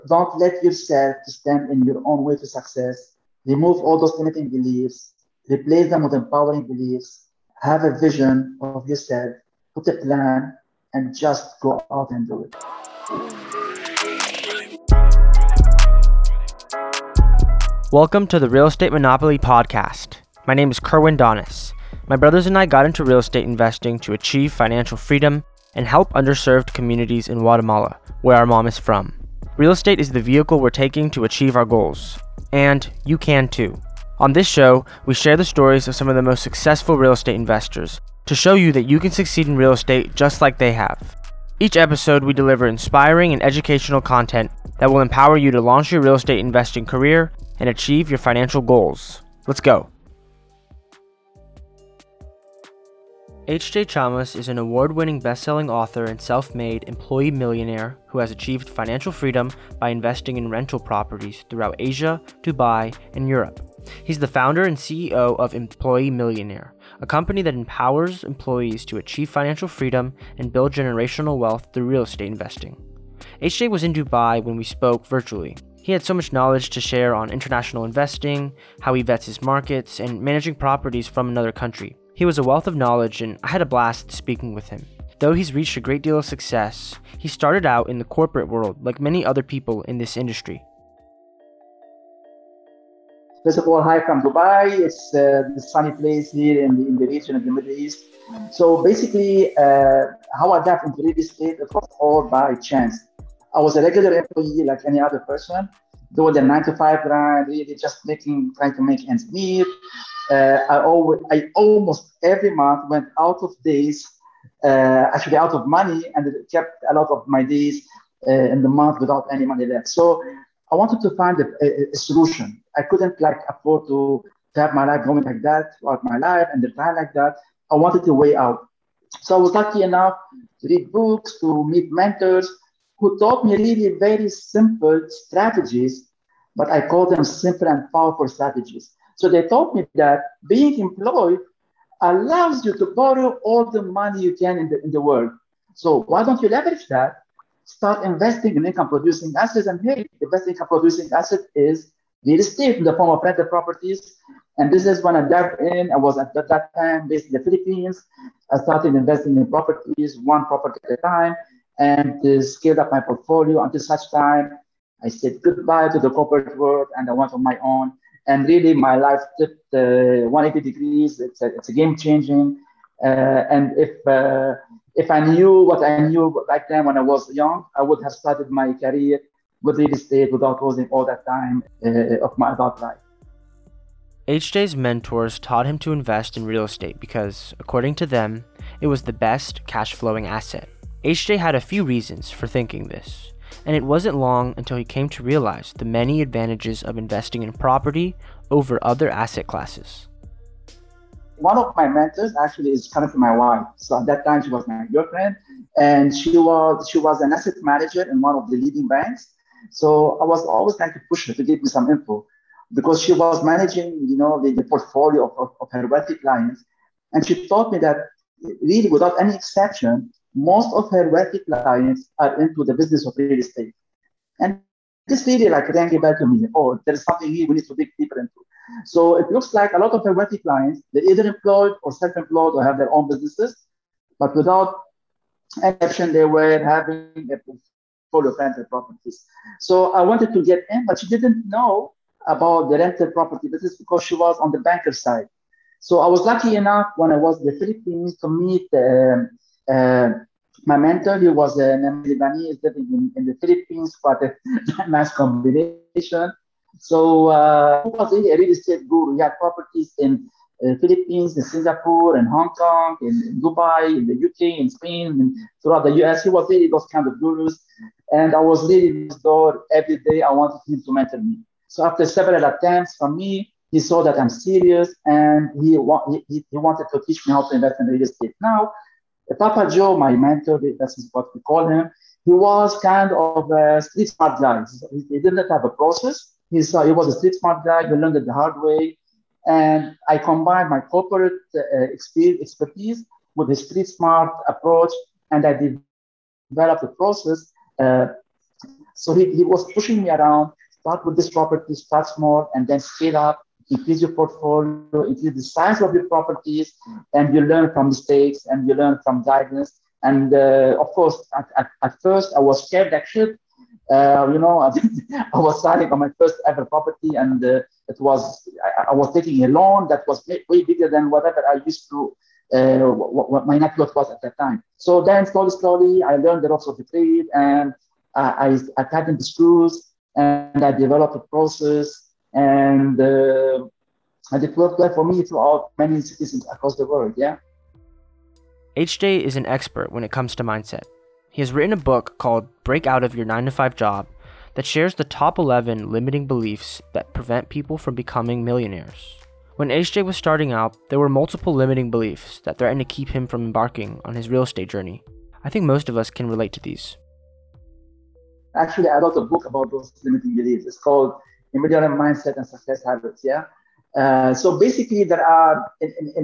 Don't let yourself to stand in your own way to success. Remove all those limiting beliefs, replace them with empowering beliefs, have a vision of yourself, put a plan, and just go out and do it. Welcome to the Real Estate Monopoly Podcast. My name is Kerwin Donis. My brothers and I got into real estate investing to achieve financial freedom and help underserved communities in Guatemala, where our mom is from. Real estate is the vehicle we're taking to achieve our goals. And you can too. On this show, we share the stories of some of the most successful real estate investors to show you that you can succeed in real estate just like they have. Each episode, we deliver inspiring and educational content that will empower you to launch your real estate investing career and achieve your financial goals. Let's go. H.J. Chamas is an award-winning best-selling author and self-made employee millionaire who has achieved financial freedom by investing in rental properties throughout Asia, Dubai, and Europe. He's the founder and CEO of Employee Millionaire, a company that empowers employees to achieve financial freedom and build generational wealth through real estate investing. H.J. was in Dubai when we spoke virtually. He had so much knowledge to share on international investing, how he vets his markets, and managing properties from another country. He was a wealth of knowledge, and I had a blast speaking with him. Though he's reached a great deal of success, he started out in the corporate world like many other people in this industry. First of all, hi from Dubai. It's the sunny place here in the region of the Middle East. So basically, how I got into real estate, it was all by chance. I was a regular employee like any other person, doing the 9 to 5 grind, really just trying to make ends meet. I almost every month went out of days, actually out of money, and it kept a lot of my days in the month without any money left. So I wanted to find a solution. I couldn't like afford to have my life going like that throughout my life and the time like that. I wanted a way out. So I was lucky enough to read books, to meet mentors who taught me really very simple strategies, but I call them simple and powerful strategies. So they taught me that being employed allows you to borrow all the money you can in the world. So why don't you leverage that? Start investing in income producing assets. And hey, the best income producing asset is real estate in the form of rental properties. And this is when I dived in. I was at that time based in the Philippines. I started investing in properties, one property at a time, and scaled up my portfolio until such time I said goodbye to the corporate world and I went on my own. And really, my life flipped 180 degrees. It's a game changing. And if I knew what I knew back then when I was young, I would have started my career with real estate without losing all that time of my adult life. H.J.'s mentors taught him to invest in real estate because, according to them, it was the best cash-flowing asset. H.J. had a few reasons for thinking this, and it wasn't long until he came to realize the many advantages of investing in property over other asset classes. One of my mentors actually is currently my wife. So at that time, she was my girlfriend, and she was an asset manager in one of the leading banks. So I was always trying to push her to give me some info because she was managing, the portfolio of her wealthy clients, and she taught me that really, without any exception, most of her wealthy clients are into the business of real estate. And this really like rang a bell to me. Oh, there is something here we need to dig deeper into. So it looks like a lot of her wealthy clients, they're either employed or self-employed or have their own businesses, but without any exception, they were having a portfolio of rental properties. So I wanted to get in, but she didn't know about the rental property business because she was on the banker side. So I was lucky enough when I was in the Philippines to meet uh, my mentor. He was an Lebanese living in the Philippines, quite a nice combination. So he was really a real estate guru. He had properties in Philippines, in Singapore, in Hong Kong, in Dubai, in the UK, in Spain, and throughout the US. He was really those kind of gurus. And I was really his door every day. I wanted him to mentor me. So after several attempts from me, he saw that I'm serious and he wanted to teach me how to invest in real estate. Now, Papa Joe, my mentor, that's what we call him, he was kind of a street smart guy. He didn't have a process. He was a street smart guy. He learned it the hard way. And I combined my corporate expertise with the street smart approach, and I developed a process uh, So he was pushing me around, start with this property, start small, and then scale up, increase your portfolio, increase the size of your properties, and you learn from mistakes and you learn from guidance. And of course, at first, I was scared like shit. I was signing on my first ever property, and I was taking a loan that was way bigger than whatever I used to, what my net worth was at that time. So then slowly, I learned the ropes of the trade, and I tightened the screws, and I developed a process, and it worked well for me throughout many cities across the world. Yeah. HJ is an expert when it comes to mindset. He has written a book called Break Out of Your 9-to-5 Job that shares the top 11 limiting beliefs that prevent people from becoming millionaires. When HJ was starting out, there were multiple limiting beliefs that threatened to keep him from embarking on his real estate journey. I think most of us can relate to these. Actually, I wrote a book about those limiting beliefs. It's called A Millionaire Mindset and Success Habits. Yeah. So basically, there are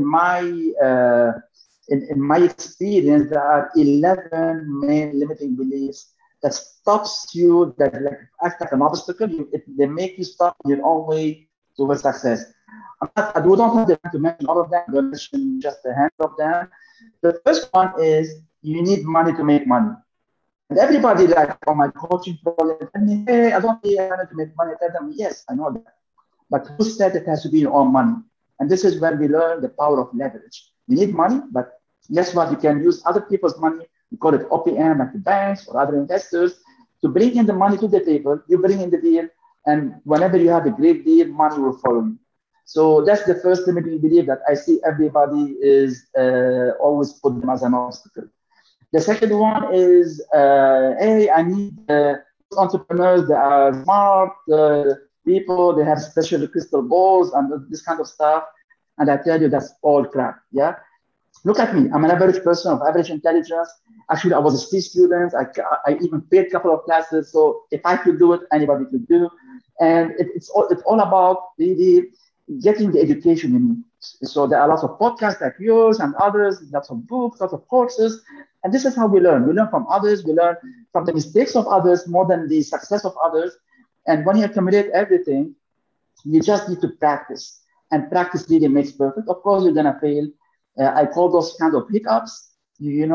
in my experience, there are 11 main limiting beliefs that stops you, that like act like an obstacle. They make you stop in your own way towards success. I don't have the time to mention all of them. I'm going to mention just a handful of them. The first one is you need money to make money. And everybody, like on my coaching program, tell me, hey, I don't need money to make money. I tell them, yes, I know that. But who said it has to be your own money? And this is where we learn the power of leverage. You need money, but guess what? You can use other people's money. We call it OPM, like the banks or other investors, to bring in the money to the table. You bring in the deal, and whenever you have a great deal, money will follow you. So that's the first limiting belief that I see everybody is always put them as an obstacle. The second one is, hey, I need entrepreneurs that are smart people, they have special crystal balls and this kind of stuff. And I tell you, that's all crap. Yeah. Look at me. I'm an average person of average intelligence. Actually, I was a C student. I even paid a couple of classes. So if I could do it, anybody could do. And it's all about really getting the education you need. So there are lots of podcasts like yours and others, lots of books, lots of courses. And this is how we learn. We learn from others. We learn from the mistakes of others more than the success of others. And when you accumulate everything, you just need to practice. And practice really makes perfect. Of course, you're going to fail. I call those kind of hiccups. You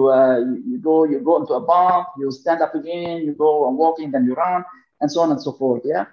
go into a bump, you stand up again, you go on walking, then you run, and so on and so forth. Yeah.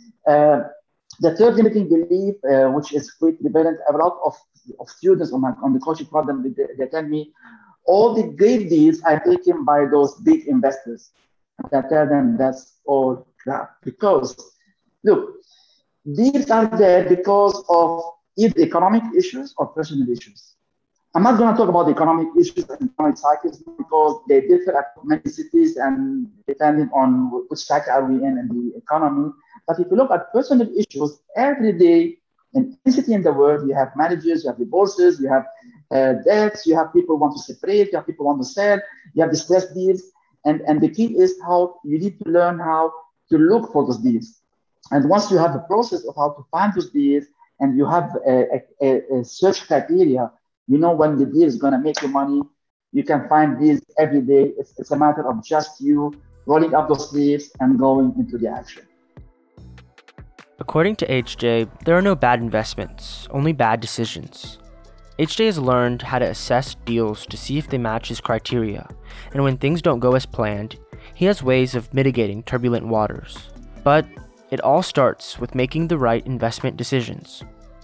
The third limiting belief, which is quite prevalent, a lot of students on the coaching program, they tell me all the great deals are taken by those big investors. I tell them that's all crap, because look, deals are there because of either economic issues or personal issues. I'm not going to talk about the economic issues and economic cycles because they differ at many cities and depending on which cycle are we in the economy. But if you look at personal issues, every day in any city in the world, you have managers, you have divorces, you have debts, you have people who want to separate, you have people who want to sell, you have distressed deals. And the key is how you need to learn how to look for those deals. And once you have the process of how to find those deals and you have a search criteria, you know when the deal is going to make you money, you can find deals every day. It's a matter of just you rolling up those sleeves and going into the action. According to HJ, there are no bad investments, only bad decisions. HJ has learned how to assess deals to see if they match his criteria, and when things don't go as planned, he has ways of mitigating turbulent waters. But it all starts with making the right investment decisions.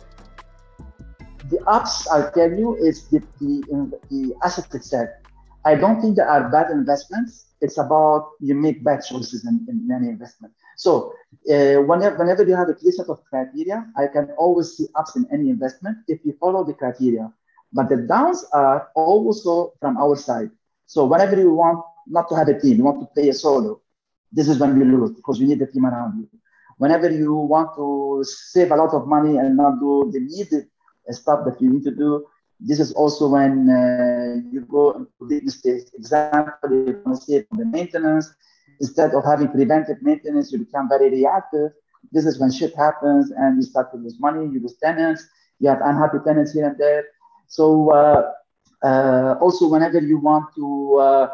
The ups, I'll tell you, is the asset itself. I don't think there are bad investments. It's about you make bad choices in any investment. So whenever you have a clear set of criteria, I can always see ups in any investment if you follow the criteria. But the downs are also from our side. So whenever you want not to have a team, you want to play a solo, this is when you lose because you need a team around you. Whenever you want to save a lot of money and not do the needed stuff that you need to do, this is also when you go into big mistakes. Example, you want to save on the maintenance. Instead of having preventive maintenance, you become very reactive. This is when shit happens and you start to lose money, you lose tenants, you have unhappy tenants here and there. So also whenever you want to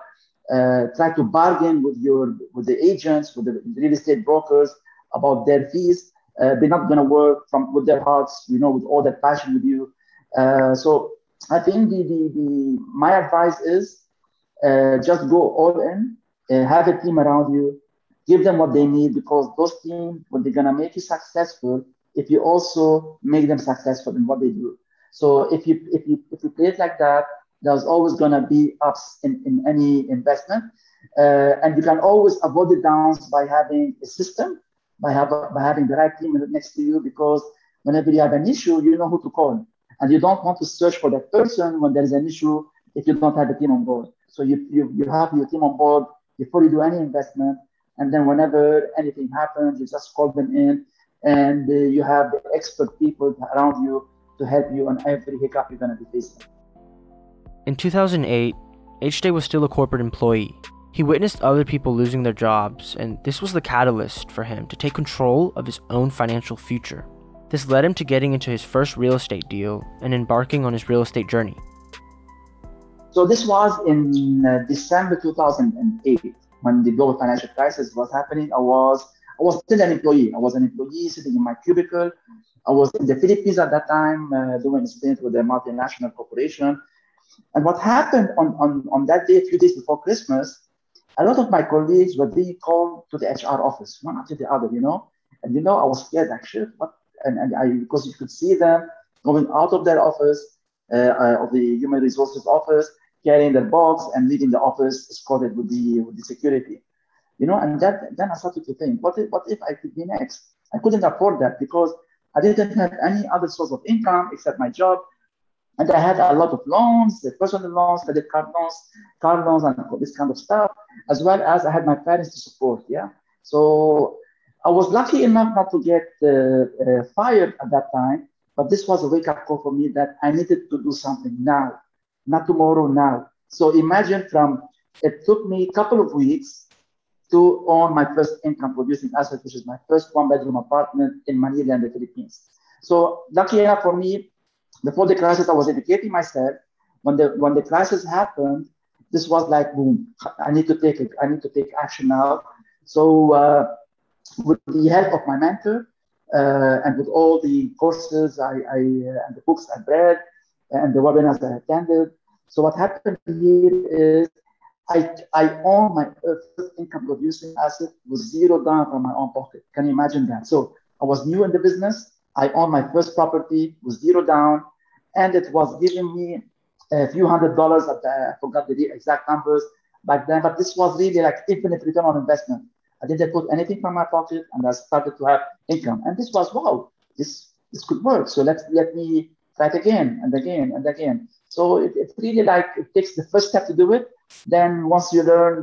try to bargain with the agents, with the real estate brokers about their fees. They're not going to work from with their hearts, with all that passion with you. So I think my advice is just go all in, have a team around you, give them what they need because those teams, when they're gonna make you successful, if you also make them successful in what they do. So if you play it like that, there's always gonna be ups in any investment, and you can always avoid the downs by having a system, by having the right team next to you because whenever you have an issue, you know who to call, and you don't want to search for that person when there is an issue if you don't have a team on board. So you have your team on board before you do any investment. And then whenever anything happens, you just call them in and you have the expert people around you to help you on every hiccup you're going to be facing. In 2008, H-Day was still a corporate employee. He witnessed other people losing their jobs, and this was the catalyst for him to take control of his own financial future. This led him to getting into his first real estate deal and embarking on his real estate journey. So this was in December 2008 when the global financial crisis was happening. I was still an employee. I was an employee sitting in my cubicle. I was in the Philippines at that time doing a stint with a multinational corporation. And what happened on that day, a few days before Christmas, a lot of my colleagues were being called to the HR office, one after the other, And I was scared like shit. Because you could see them going out of their office, of the human resources office, carrying their box and leaving the office escorted with the security. And then I started to think, what if I could be next? I couldn't afford that because I didn't have any other source of income except my job. And I had a lot of loans, the personal loans, credit card loans, car loans, and this kind of stuff, as well as I had my parents to support. Yeah. So I was lucky enough not to get fired at that time, but this was a wake-up call for me that I needed to do something now, not tomorrow, now. So imagine it took me a couple of weeks to own my first income-producing asset, which is my first one-bedroom apartment in Manila in the Philippines. So lucky enough for me, before the crisis, I was educating myself. When the crisis happened, this was like boom. I need to take action now. So with the help of my mentor and with all the courses and the books I read and the webinars I attended. So what happened here is I own my first income producing asset with $0 from my own pocket. Can you imagine that? So I was new in the business. I owned my first property with $0, and it was giving me a few $100s. I forgot the exact numbers back then, but this was really like infinite return on investment. I didn't put anything from my pocket, and I started to have income. And this was wow, this could work. So let me try it again and again and again. So it's really like it takes the first step to do it. Then once you learn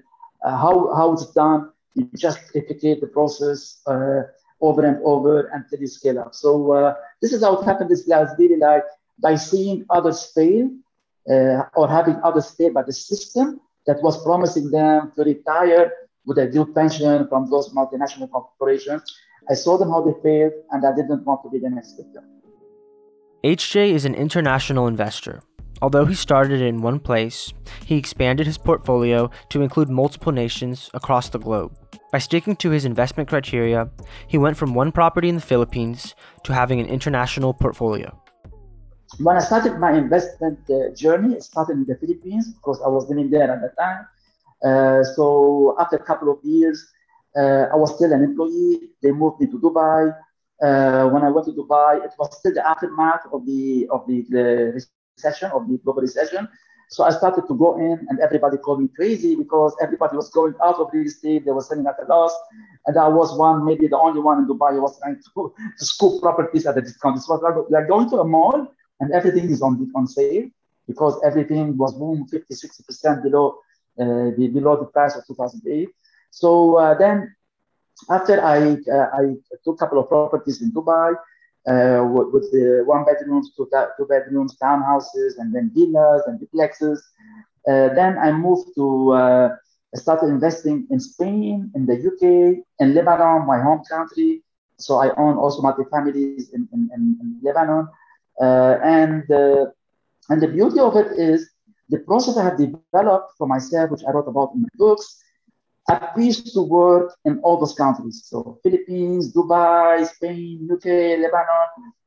how it's done, you just replicate the process over and over until you scale up. So this is how it happened. This was really like by seeing others fail or having others fail by the system that was promising them to retire with a good pension from those multinational corporations. I saw them how they failed, and I didn't want to be the next victim. H.J. is an international investor. Although he started in one place, he expanded his portfolio to include multiple nations across the globe. By sticking to his investment criteria, he went from one property in the Philippines to having an international portfolio. When I started my investment journey, it started in the Philippines because I was living there at the time. So after a couple of years, I was still an employee. They moved me to Dubai. When I went to Dubai, it was still the aftermath of the recession, of the global recession. So I started to go in, and everybody called me crazy because everybody was going out of real estate. They were selling at a loss, and I was maybe the only one in Dubai who was trying to scoop properties at a discount. It was like going to a mall and everything is on sale because everything was boom 50-60% below the price of 2008. So then after I took a couple of properties in Dubai with the one bedrooms, two bedrooms, townhouses, and then villas and duplexes. Then I moved to I started investing in Spain, in the UK, in Lebanon, my home country. So I own also multi-families in Lebanon. And the beauty of it is The process I have developed for myself, which I wrote about in my books, I used to work in all those countries. So Philippines, Dubai, Spain, UK, Lebanon.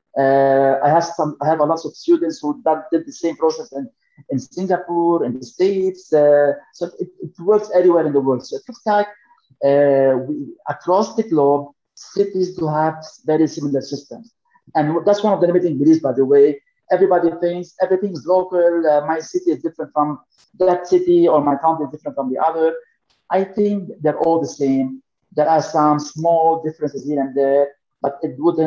I have a lot of students who did the same process in Singapore, in the States. So it works everywhere in the world. So it looks like across the globe, cities to have very similar systems. And that's one of the limiting beliefs, by the way. Everybody thinks everything is local. My city is different from that city, or my county is different from the other. I think they're all the same. There are some small differences here and there, but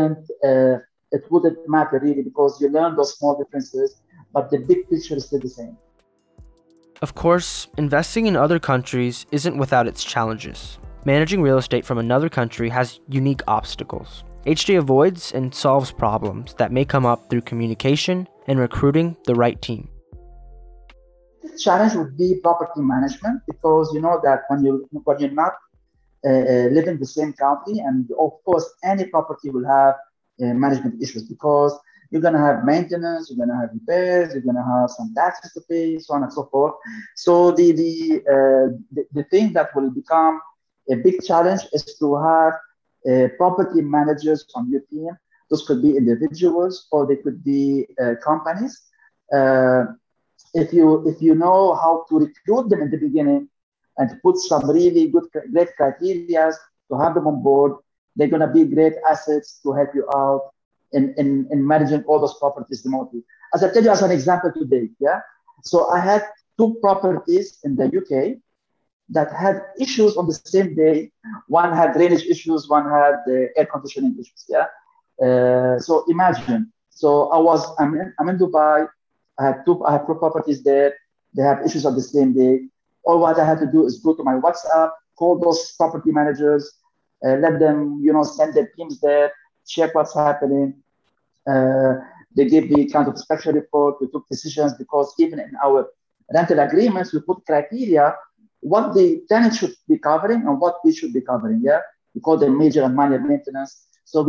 it wouldn't matter really because you learn those small differences, but the big picture is still the same. Of course, investing in other countries isn't without its challenges. Managing real estate from another country has unique obstacles. HJ avoids and solves problems that may come up through communication and recruiting the right team. The challenge would be property management because you know that when you're not live in the same country, and of course any property will have management issues because you're gonna have maintenance, you're gonna have repairs, you're gonna have some taxes to pay, so on and so forth. So the thing that will become a big challenge is to have property managers on your team. Those could be individuals or they could be companies. Uh, if you know how to recruit them in the beginning and put some really good great criteria to have them on board, they're going to be great assets to help you out in managing all those properties remotely. As I tell you as an example today, yeah. So I had two properties in the UK that had issues on the same day. One had drainage issues, one had air conditioning issues. Yeah. So imagine. So I'm in Dubai. I have two properties there. They have issues on the same day. All what I had to do is go to my WhatsApp, call those property managers, let them, send their teams there, check what's happening. Uh, they gave me kind of inspection report. We took decisions because even in our rental agreements, we put criteria what the tenant should be covering and what we should be covering. Yeah, we call them major and minor maintenance. So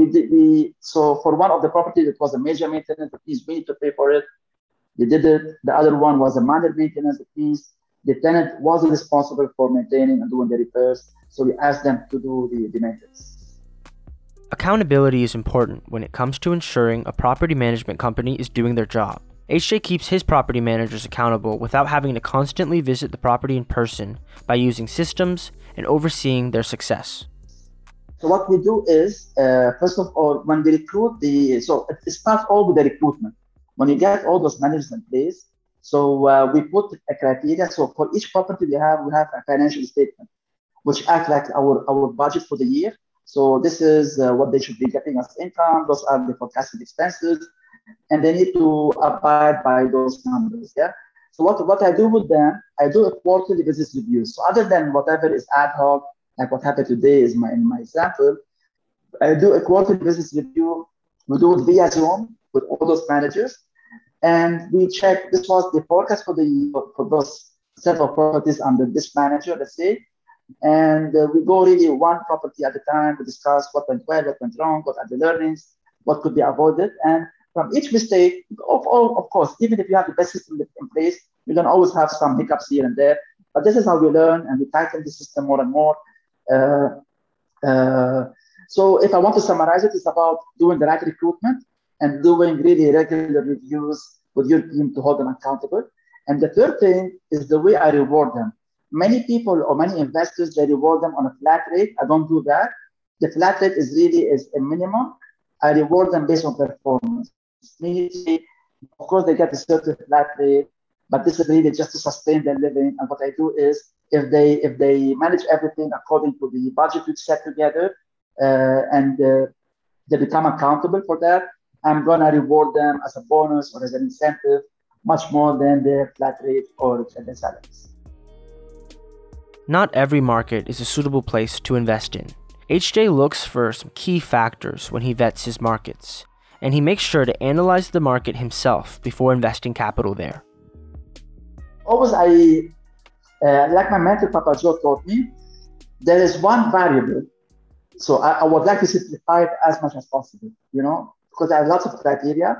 so for one of the properties, it was a major maintenance. That means we need to pay for it. They did it. The other one was a minor maintenance. That means the tenant was responsible for maintaining and doing the repairs. So we asked them to do the maintenance. Accountability is important when it comes to ensuring a property management company is doing their job. HJ keeps his property managers accountable without having to constantly visit the property in person by using systems and overseeing their success. So what we do is, first of all, when we recruit so it starts all with the recruitment. When you get all those managers in place, so we put a criteria. So for each property we have a financial statement, which act like our budget for the year. So this is what they should be getting as income. Those are the forecasted expenses, and they need to abide by those numbers. Yeah. So what I do with them, I do a quarterly business review. So other than whatever is ad hoc, like what happened today is in my example, I do a quarterly business review. We do it via Zoom with all those managers, and we check this was the forecast for those set of properties under this manager, let's say, and we go really one property at a time to discuss what went well, what went wrong, what are the learnings, what could be avoided, and from each mistake, of course, even if you have the best system in place, you can always have some hiccups here and there. But this is how we learn, and we tighten the system more and more. Uh, uh, so if I want to summarize it, it's about doing the right recruitment and doing really regular reviews with your team to hold them accountable. And the third thing is the way I reward them. Many people or many investors, they reward them on a flat rate. I don't do that. The flat rate is a minimum. I reward them based on performance. Meaning, of course, they get a certain flat rate, but this is really just to sustain their living. And what I do is, if they manage everything according to the budget we set together, and they become accountable for that, I'm gonna reward them as a bonus or as an incentive, much more than their flat rate or their salaries. Not every market is a suitable place to invest in. HJ looks for some key factors when he vets his markets, and he makes sure to analyze the market himself before investing capital there. Always, like my mentor Papa Joe taught me, there is one variable. So I would like to simplify it as much as possible, because I have lots of criteria,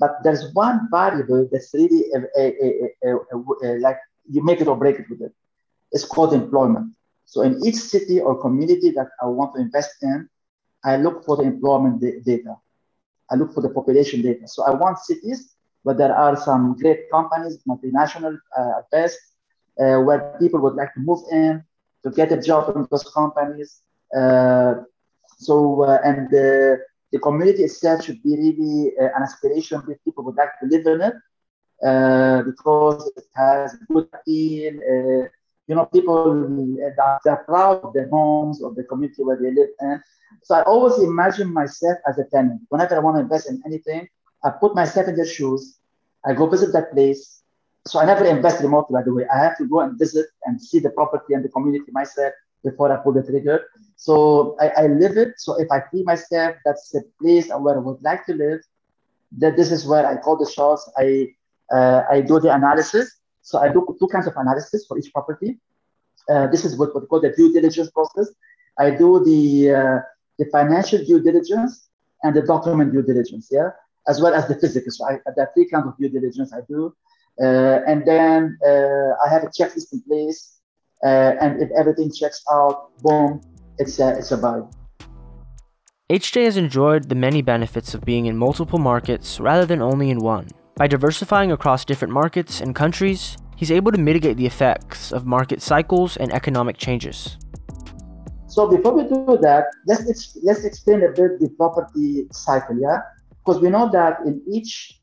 But there's one variable that's really like you make it or break it with it. It's called employment. So in each city or community that I want to invest in, I look for the employment data. I look for the population data. So I want cities where there are some great companies, multinational at best, where people would like to move in to get a job in those companies. Uh, and the community itself should be really an aspiration that people would like to live in it because it has good appeal. People they're proud of their homes or the community where they live in. So I always imagine myself as a tenant. Whenever I want to invest in anything, I put myself in their shoes. I go visit that place. So I never invest remotely, by the way. I have to go and visit and see the property and the community myself before I pull the trigger. So I live it. So if I feel myself that's the place where I would like to live, that this is where I call the shots. I do the analysis. So I do two kinds of analysis for each property. This is what we call the due diligence process. I do the financial due diligence and the document due diligence, yeah, as well as the physical. So there are three kinds of due diligence I do. And then I have a checklist in place. And if everything checks out, boom, it's a buy. HJ has enjoyed the many benefits of being in multiple markets rather than only in one. By diversifying across different markets and countries, he's able to mitigate the effects of market cycles and economic changes. So before we do that, let's explain a bit the property cycle, yeah? Because we know that in each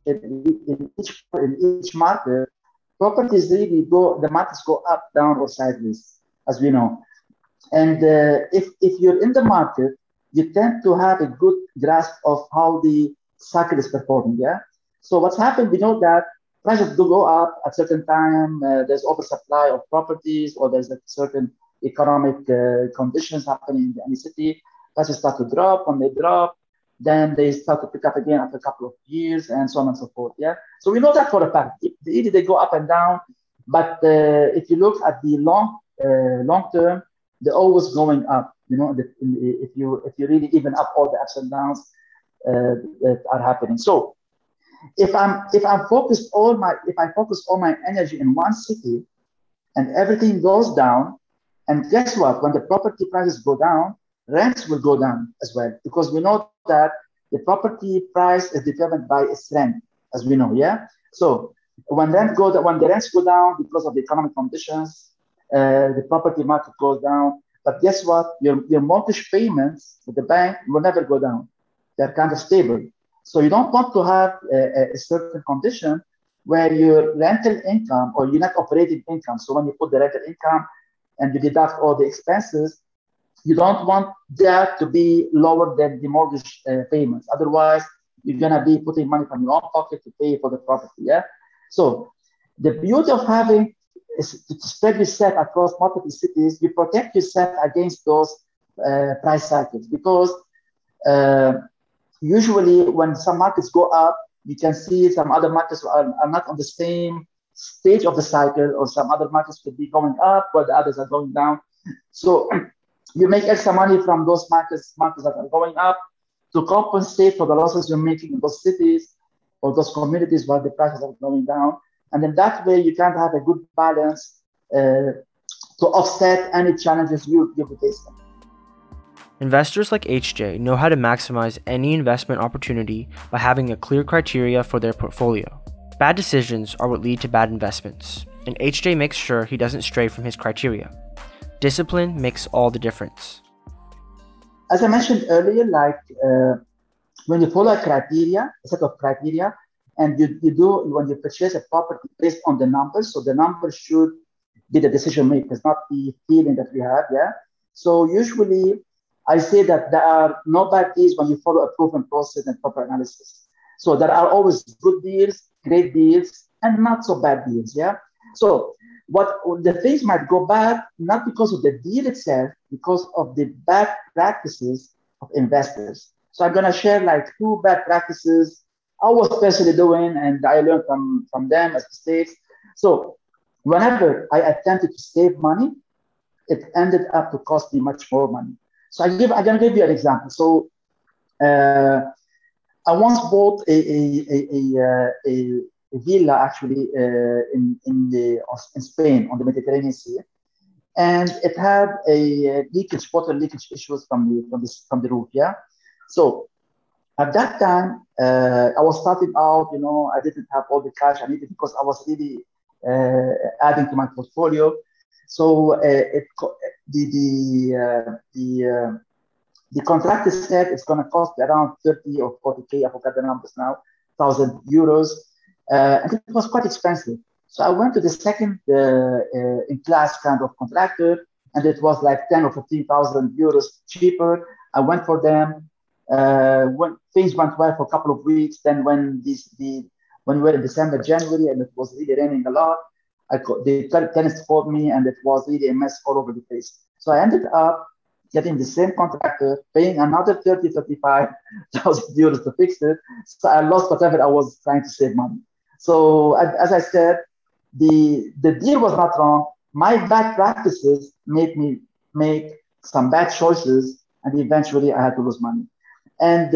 market, properties really the markets go up, down, or sideways, as we know. And if you're in the market, you tend to have a good grasp of how the cycle is performing, yeah? So what's happened, we know that prices do go up at certain time. There's oversupply of properties, or there's a certain economic conditions happening in any city. Prices start to drop. When they drop, then they start to pick up again after a couple of years, and so on and so forth. Yeah. So we know that for a fact. Either they go up and down, but if you look at the long term, they're always going up. If you really even up all the ups and downs that are happening. So if I focus all my energy in one city and everything goes down, and guess what? When the property prices go down, rents will go down as well, because we know that the property price is determined by its rent, as we know, yeah? So when the rents go down because of the economic conditions, the property market goes down. But guess what? Your mortgage payments with the bank will never go down. They're kind of stable. So you don't want to have a certain condition where your rental income or your net operating income. So when you put the rental income and you deduct all the expenses, you don't want that to be lower than the mortgage payments. Otherwise, you're gonna be putting money from your own pocket to pay for the property. Yeah. So the beauty of having is to spread yourself across multiple cities. You protect yourself against those price cycles, because usually when some markets go up, you can see some other markets are not on the same stage of the cycle, or some other markets could be going up while the others are going down. So you make extra money from those markets that are going up to compensate for the losses you're making in those cities or those communities where the prices are going down. And then that way you can have a good balance to offset any challenges you'll be facing. Investors like HJ know how to maximize any investment opportunity by having a clear criteria for their portfolio. Bad decisions are what lead to bad investments, and HJ makes sure he doesn't stray from his criteria. Discipline makes all the difference. As I mentioned earlier, when you follow a set of criteria, and when you purchase a property based on the numbers, so the numbers should be the decision makers, not the feeling that we have, yeah? So usually, I say that there are no bad deals when you follow a proven process and proper analysis. So there are always good deals, great deals, and not so bad deals, yeah? So the things might go bad, not because of the deal itself, because of the bad practices of investors. So I'm gonna share two bad practices I was personally doing, and I learned from them as mistakes. So whenever I attempted to save money, it ended up to cost me much more money. So I'm gonna give you an example. So I once bought a villa actually in Spain on the Mediterranean Sea, and it had a leakage, water leakage issues from the roof. Yeah, so at that time, I was starting out. I didn't have all the cash I needed because I was really adding to my portfolio. So the contractor said it's going to cost around 30 or 40K. I forgot the numbers now, thousand euros, and it was quite expensive. So I went to the second in class kind of contractor, and it was like 10 or 15,000 euros cheaper. I went for them. When things went well for a couple of weeks, then when we were in December, January, and it was really raining a lot, the tenants called me, and it was really a mess all over the place. So I ended up getting the same contractor, paying another 30, 35,000 euros to fix it. So I lost whatever I was trying to save money. So as I said, the deal was not wrong. My bad practices made me make some bad choices, and eventually I had to lose money. And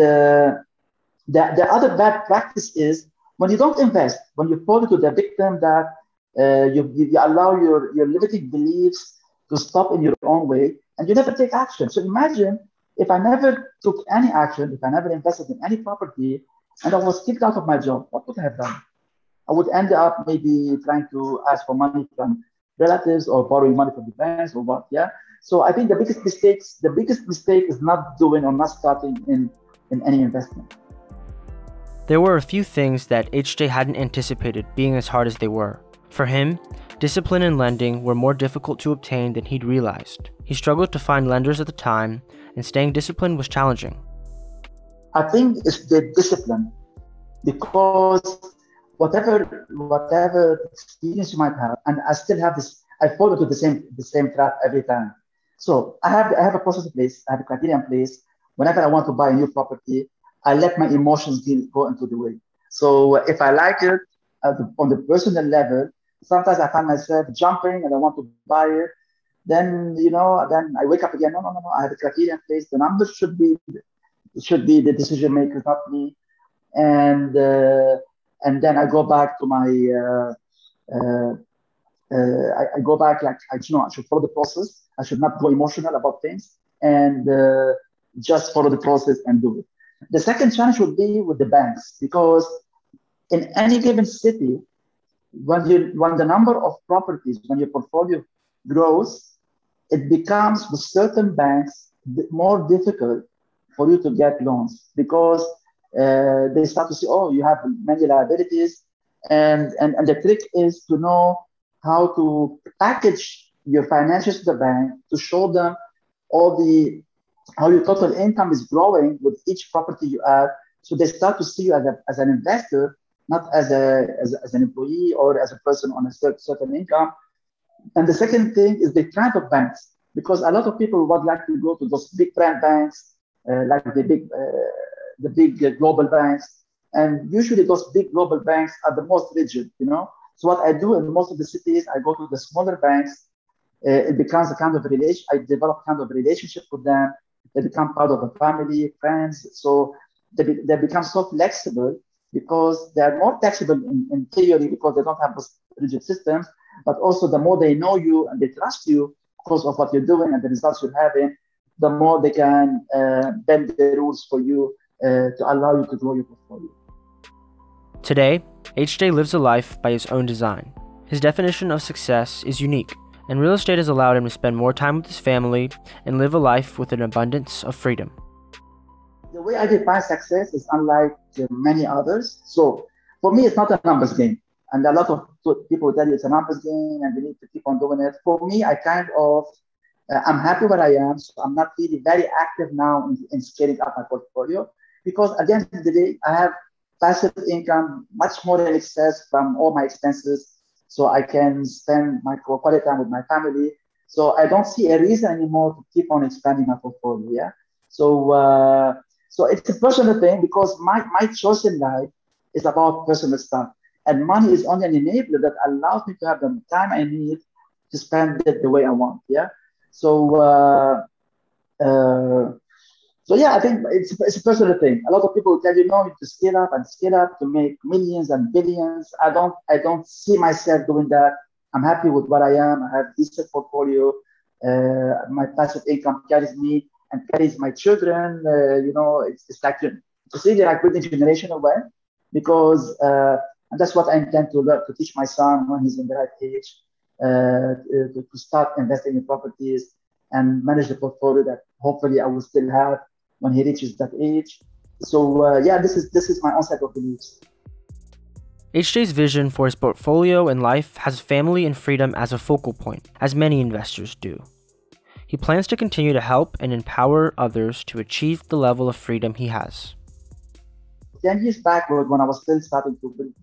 the other bad practice is when you don't invest, when you fall into the victim that you allow your limiting beliefs to stop in your own way, and you never take action. So imagine if I never took any action, if I never invested in any property, and I was kicked out of my job, what would I have done? I would end up maybe trying to ask for money from relatives or borrowing money from the banks or what. Yeah. So I think the biggest mistake is not doing or not starting in any investment. There were a few things that HJ hadn't anticipated being as hard as they were. For him, discipline and lending were more difficult to obtain than he'd realized. He struggled to find lenders at the time, and staying disciplined was challenging. I think it's the discipline because whatever experience you might have, and I still have this, I fall into the same trap every time. So I have a process in place, I have a criteria in place. Whenever I want to buy a new property, I let my emotions go into the way. So if I like it on the personal level, sometimes I find myself jumping and I want to buy it. Then I wake up again. No, no, no, no. I have a criteria in place. The numbers should be the decision makers, not me. And and then I go back to my uh, I go back like I should follow the process. I should not go emotional about things and just follow the process and do it. The second challenge would be with the banks because in any given city, when the number of properties, when your portfolio grows, it becomes with certain banks more difficult for you to get loans because they start to see, oh, you have many liabilities, and the trick is to know how to package your financials to the bank to show them all the how your total income is growing with each property you add. So they start to see you as an investor, not as an employee or as a person on a certain income. And the second thing is the kind of banks, because a lot of people would like to go to those big brand banks, like the big global banks, and usually those big global banks are the most rigid. So what I do in most of the cities, I go to the smaller banks. It becomes a kind of relation. I develop kind of relationship with them. They become part of the family, friends. So they become so flexible because they are more flexible in theory because they don't have those rigid systems. But also, the more they know you and they trust you because of what you're doing and the results you're having, the more they can bend the rules for you to allow you to grow your portfolio. Today, HJ lives a life by his own design. His definition of success is unique, and real estate has allowed him to spend more time with his family and live a life with an abundance of freedom. The way I define success is unlike many others. So for me, it's not a numbers game. And a lot of people will tell you it's a numbers game and you need to keep on doing it. For me, I'm happy where I am. So I'm not really very active now in scaling up my portfolio because at the end of the day, I have passive income much more in excess from all my expenses. So I can spend my quality time with my family. So I don't see a reason anymore to keep on expanding my portfolio. Yeah. So it's a personal thing because my choice in life is about personal stuff. And money is only an enabler that allows me to have the time I need to spend it the way I want. Yeah. So uh, So yeah, I think it's a personal thing. A lot of people tell you no, you need to scale up and scale up to make millions and billions. I don't see myself doing that. I'm happy with what I am. I have decent portfolio. My passive income carries me and carries my children. It's like it's really like building generational wealth because and that's what I intend to learn to teach my son when he's in the right age to start investing in properties and manage the portfolio that hopefully I will still have when he reaches that age. So yeah, this is my onset of beliefs. HJ's vision for his portfolio and life has family and freedom as a focal point, as many investors do. He plans to continue to help and empower others to achieve the level of freedom he has. 10 years backward, when I was still starting to build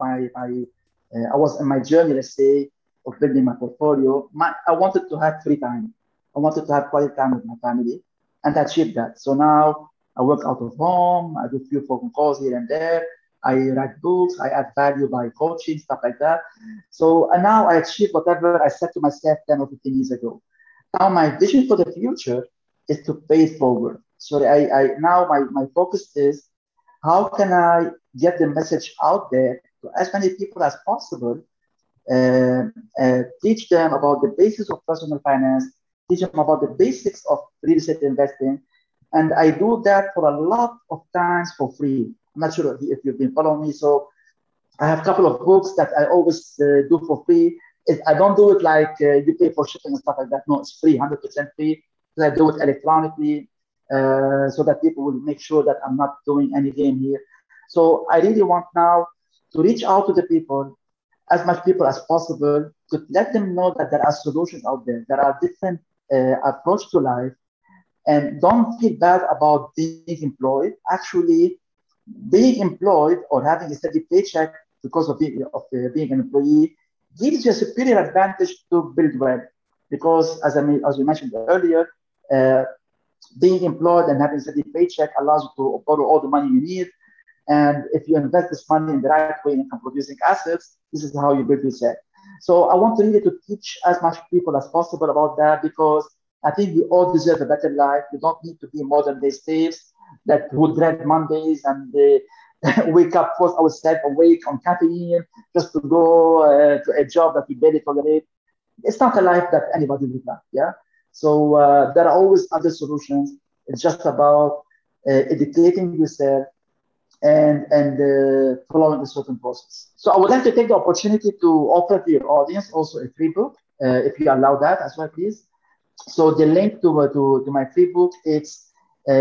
I was in my journey, let's say, of building my portfolio. I wanted to have free time. I wanted to have quality time with my family, and I achieved that. So now I work out of home. I do a few phone calls here and there. I write books. I add value by coaching, stuff like that. So and now I achieved whatever I set to myself 10 or 15 years ago. Now my vision for the future is to pay it forward. So I now my focus is how can I get the message out there to as many people as possible, uh, teach them about the basics of personal finance, teach them about the basics of real estate investing. And I do that for a lot of times for free. I'm not sure if you've been following me. So I have a couple of books that I always do for free. I don't do it like you pay for shipping and stuff like that. No, it's free, 100% free. I do it electronically so that people will make sure that I'm not doing any game here. So I really want now to reach out to the people, as much people as possible, to let them know that there are solutions out there. There are different approach to life, and don't feel bad about being employed. Actually, being employed or having a steady paycheck because of being an employee gives you a superior advantage to build wealth. Because as we mentioned earlier, uh, being employed and having a steady paycheck allows you to borrow all the money you need. And if you invest this money in the right way in income producing assets, this is how you build yourself. So I want really to teach as much people as possible about that because I think we all deserve a better life. We don't need to be modern day slaves that would dread Mondays and wake up, force ourselves awake on caffeine just to go to a job that we barely tolerate. It's not a life that anybody would like. Yeah. So there are always other solutions. It's just about educating yourself and following a certain process. So I would like to take the opportunity to offer to your audience also a free book, if you allow that as well, please. So the link to my free book, it's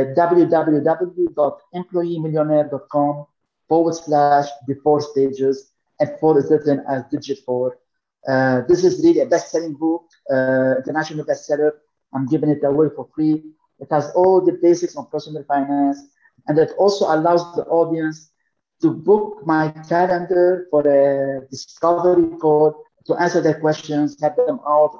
www.employeemillionaire.com / the four stages, and four is written as digit four. This is really a best-selling book, international bestseller. I'm giving it away for free. It has all the basics on personal finance, and it also allows the audience to book my calendar for a discovery call to answer their questions, help them out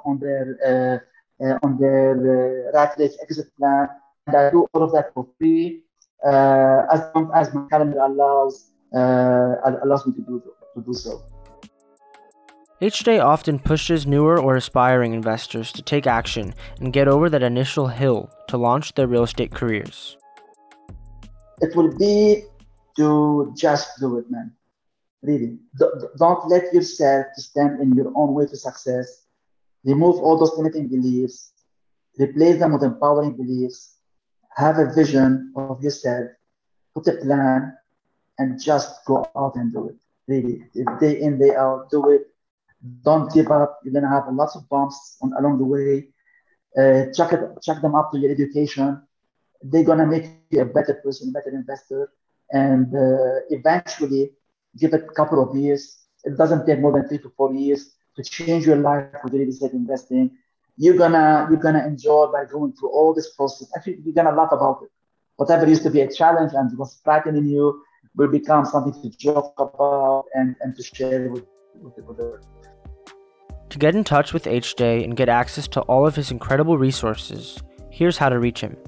on their rat race exit plan, and I do all of that for free as long as my calendar allows me to do so. HJ often pushes newer or aspiring investors to take action and get over that initial hill to launch their real estate careers. It will be to just do it, man. Really, don't let yourself to stand in your own way to success. Remove all those limiting beliefs, replace them with empowering beliefs, have a vision of yourself, put a plan, and just go out and do it. Really, day in, day out, do it. Don't give up. You're gonna have lots of bumps along the way. Check them up to your education. They're gonna make you a better person, a better investor, and eventually, give it a couple of years. It doesn't take more than 3 to 4 years to change your life with real estate investing. You're gonna enjoy by going through all this process. Actually, you're gonna laugh about it. Whatever used to be a challenge and was frightening you will become something to joke about and to share with the world. To get in touch with HJ and get access to all of his incredible resources, here's how to reach him.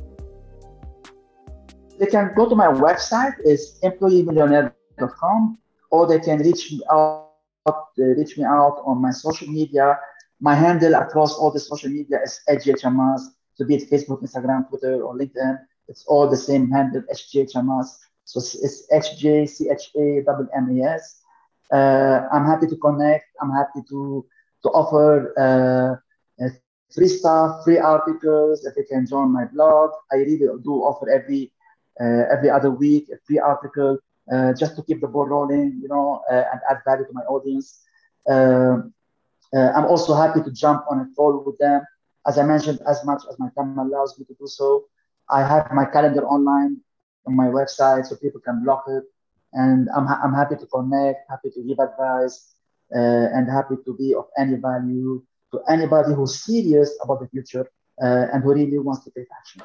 They can go to my website, it's employeemillionaire.com, or they can reach me out on my social media. My handle across all the social media is @HJ Chamas, so be it Facebook, Instagram, Twitter, or LinkedIn. It's all the same handle, HJ Chamas. So it's HJCHAMMAS. I'm happy to connect. I'm happy to offer free stuff, free articles. If you can join my blog, I really do offer every other week a free article just to keep the ball rolling, and add value to my audience. I'm also happy to jump on a call with them. As I mentioned, as much as my time allows me to do so, I have my calendar online on my website so people can block it. And I'm happy to connect, happy to give advice, and happy to be of any value to anybody who's serious about the future and who really wants to take action.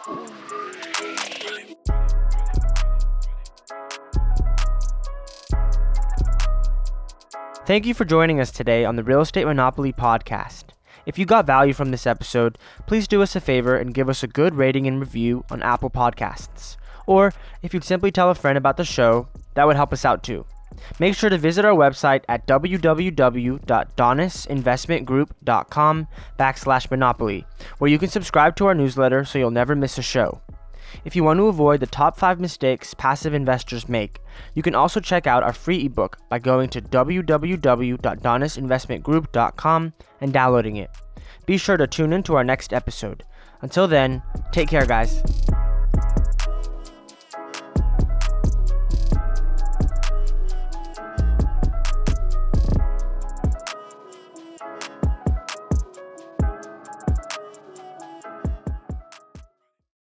Thank you for joining us today on the Real Estate Monopoly podcast. If you got value from this episode, please do us a favor and give us a good rating and review on Apple Podcasts. Or if you'd simply tell a friend about the show, that would help us out too. Make sure to visit our website at www.donisinvestmentgroup.com/monopoly, where you can subscribe to our newsletter so you'll never miss a show. If you want to avoid the top 5 mistakes passive investors make, you can also check out our free ebook by going to www.donisinvestmentgroup.com and downloading it. Be sure to tune in to our next episode. Until then, take care, guys.